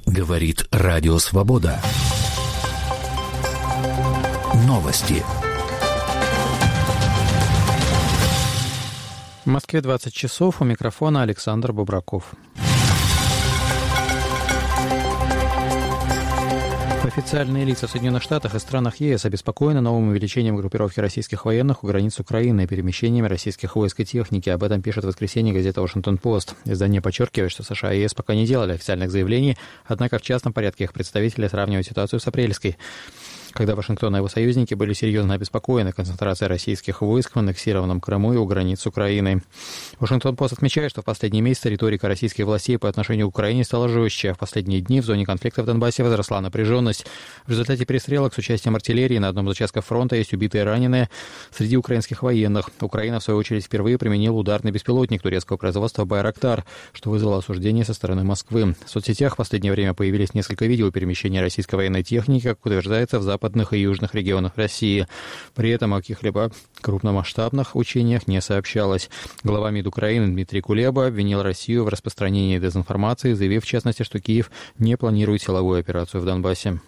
Говорит Радио Свобода. Новости. В Москве 20 часов. У микрофона Александр Бобраков. Официальные лица в Соединенных Штатах и странах ЕС обеспокоены новым увеличением группировки российских военных у границ Украины и перемещениями российских войск и техники. Об этом пишет в воскресенье газета «Вашингтон-Пост». Издание подчеркивает, что США и ЕС пока не делали официальных заявлений, однако в частном порядке их представители сравнивают ситуацию с апрельской, когда Вашингтон и его союзники были серьезно обеспокоены концентрацией российских войск в аннексированном Крыму и у границ Украины. Вашингтон-Пост отмечает, что в последние месяцы риторика российских властей по отношению к Украине стала жестче, а в последние дни в зоне конфликта в Донбассе возросла напряженность. В результате перестрелок с участием артиллерии на одном из участков фронта есть убитые и раненые среди украинских военных. Украина, в свою очередь, впервые применила ударный беспилотник турецкого производства «Байрактар», что вызвало осуждение со стороны Москвы. В соцсетях в последнее время появились несколько видео перемещения российской военной техники, как утверждается, в западных и южных регионах России. При этом о каких-либо крупномасштабных учениях не сообщалось. Глава МИД Украины Дмитрий Кулеба обвинил Россию в распространении дезинформации, заявив, в частности, что Киев не планирует силовую операцию в Донбассе.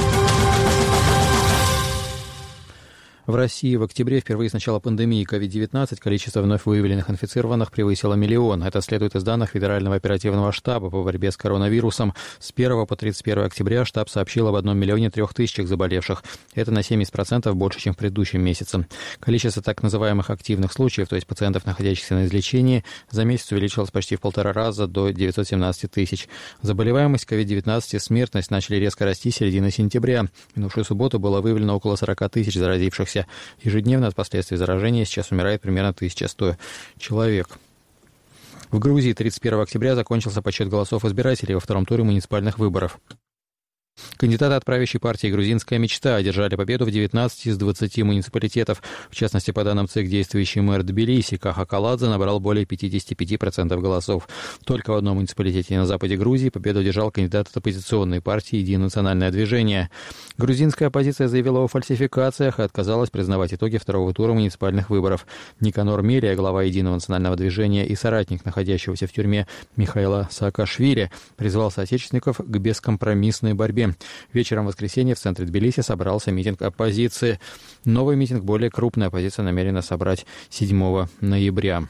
В России в октябре, впервые с начала пандемии COVID-19, количество вновь выявленных инфицированных превысило 1 миллион. Это следует из данных Федерального оперативного штаба по борьбе с коронавирусом. С 1 по 31 октября штаб сообщил об 1 миллионе 3 тысячах заболевших. Это на 70% больше, чем в предыдущем месяце. Количество так называемых активных случаев, то есть пациентов, находящихся на излечении, за месяц увеличилось почти в 1,5 раза до 917 тысяч. Заболеваемость COVID-19 и смертность начали резко расти с середины сентября. В минувшую субботу было выявлено около 40 тысяч заразившихся. Ежедневно от последствий заражения сейчас умирает примерно 1100 человек. В Грузии 31 октября закончился подсчет голосов избирателей во втором туре муниципальных выборов. Кандидаты от правящей партии «Грузинская мечта» одержали победу в 19 из 20 муниципалитетов. В частности, по данным ЦИК, действующий мэр Тбилиси Каха Каладзе набрал более 55% голосов. Только в одном муниципалитете на западе Грузии победу одержал кандидат от оппозиционной партии «Единое национальное движение». Грузинская оппозиция заявила о фальсификациях и отказалась признавать итоги второго тура муниципальных выборов. Никанор Мелия, глава «Единого национального движения» и соратник находящегося в тюрьме Михаила Саакашвили, призвал соотечественников к бескомпромиссной борьбе. Вечером в воскресенье в центре Тбилиси собрался митинг оппозиции. Новый митинг более крупная оппозиция намерена собрать 7 ноября.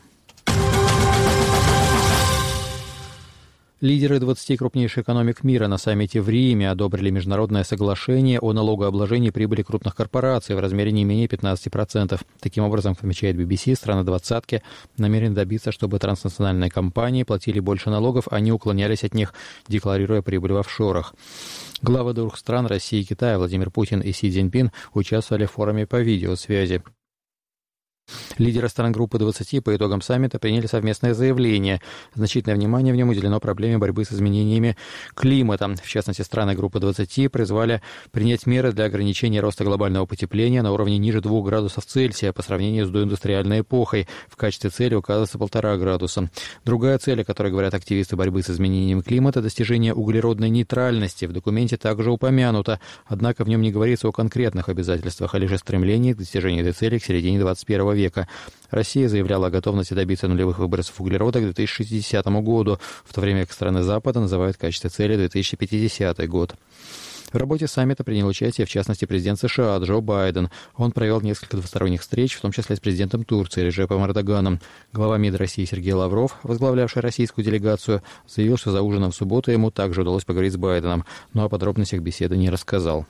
Лидеры 20 крупнейших экономик мира на саммите в Риме одобрили международное соглашение о налогообложении прибыли крупных корпораций в размере не менее 15%. Таким образом, отмечает BBC, страны двадцатки намерены добиться, чтобы транснациональные компании платили больше налогов, а не уклонялись от них, декларируя прибыль в офшорах. Главы двух стран России и Китая Владимир Путин и Си Цзиньпин участвовали в форуме по видеосвязи. Лидеры стран группы 20 по итогам саммита приняли совместное заявление. Значительное внимание в нем уделено проблеме борьбы с изменениями климата. В частности, страны группы 20 призвали принять меры для ограничения роста глобального потепления на уровне ниже 2 градусов Цельсия по сравнению с доиндустриальной эпохой. В качестве цели указывается 1,5 градуса. Другая цель, о которой говорят активисты борьбы с изменением климата, достижение углеродной нейтральности. В документе также упомянуто, однако в нем не говорится о конкретных обязательствах, а лишь о стремлении к достижению этой цели к середине 21 века. Россия заявляла о готовности добиться нулевых выбросов углерода к 2060 году, в то время как страны Запада называют в качестве цели 2050 год. В работе саммита принял участие, в частности, президент США Джо Байден. Он провел несколько двусторонних встреч, в том числе с президентом Турции Реджепом Эрдоганом. Глава МИД России Сергей Лавров, возглавлявший российскую делегацию, заявил, что за ужином в субботу ему также удалось поговорить с Байденом, но о подробностях беседы не рассказал.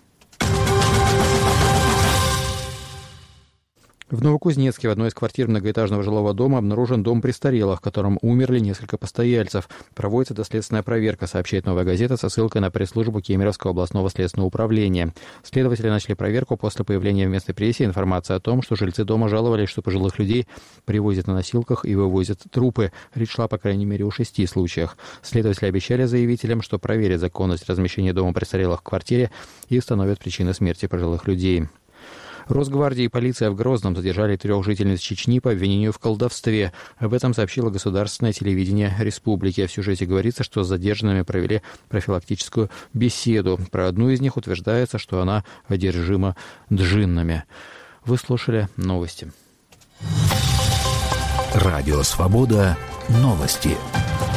В Новокузнецке в одной из квартир многоэтажного жилого дома обнаружен дом престарелых, в котором умерли несколько постояльцев. Проводится доследственная проверка, сообщает «Новая газета» со ссылкой на пресс-службу Кемеровского областного следственного управления. Следователи начали проверку после появления в местной прессе информации о том, что жильцы дома жаловались, что пожилых людей привозят на носилках и вывозят трупы. Речь шла, по крайней мере, о 6 случаях. Следователи обещали заявителям, что проверят законность размещения дома престарелых в квартире и установят причины смерти пожилых людей. Росгвардия и полиция в Грозном задержали 3 жительниц Чечни по обвинению в колдовстве. Об этом сообщило государственное телевидение республики. В сюжете говорится, что с задержанными провели профилактическую беседу. Про одну из них утверждается, что она одержима джиннами. Вы слушали новости. Радио «Свобода». Новости.